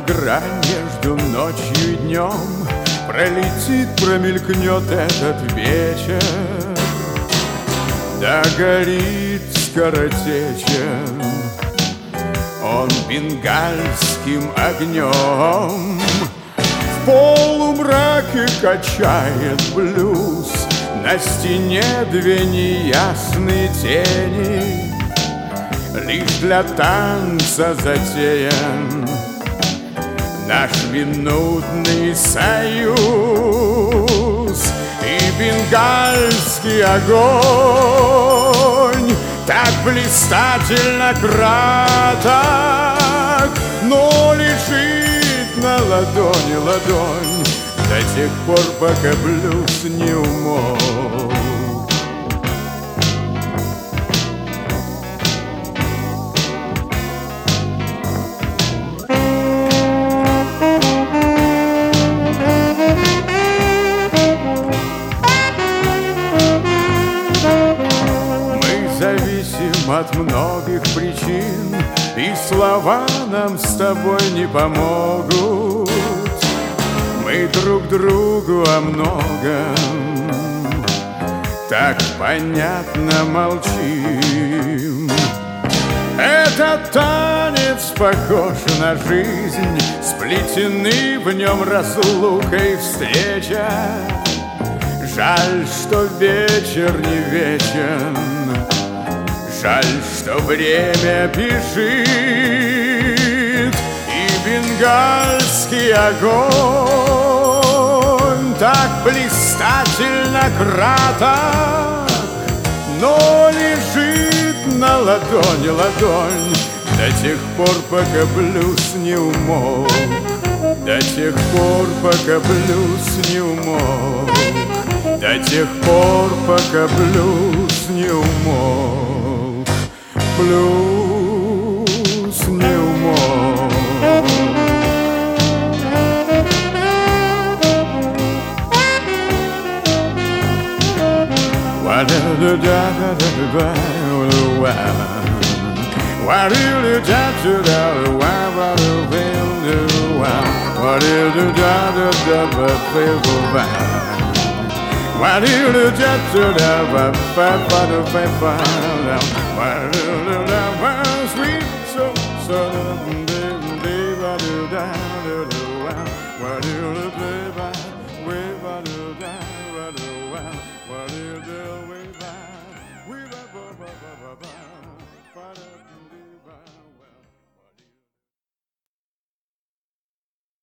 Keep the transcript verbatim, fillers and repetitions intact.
грань между ночью и днем пролетит, промелькнет этот вечер, догорит скоротечен он бенгальским огнем. В полумраке качает блюз, на стене две неясные тени, лишь для танца затеян наш минутный союз. И бенгальский огонь так блистательно краток, но лежит на ладони ладонь до тех пор, пока блюз не умолк. Зависим от многих причин, и слова нам с тобой не помогут. Мы друг другу о многом так понятно молчим. Этот танец похож на жизнь, сплетены в нем разлука и встреча. Жаль, что вечер не вечен, жаль, что время бежит. И бенгальский огонь так блистательно краток, но лежит на ладони ладонь до тех пор, пока блюз не умолк. До тех пор, пока блюз не умолк. До тех пор, пока блюз не умолк. Блюз не умолк. Why do you just do that? Why do you Why do you sweet so so? Why do you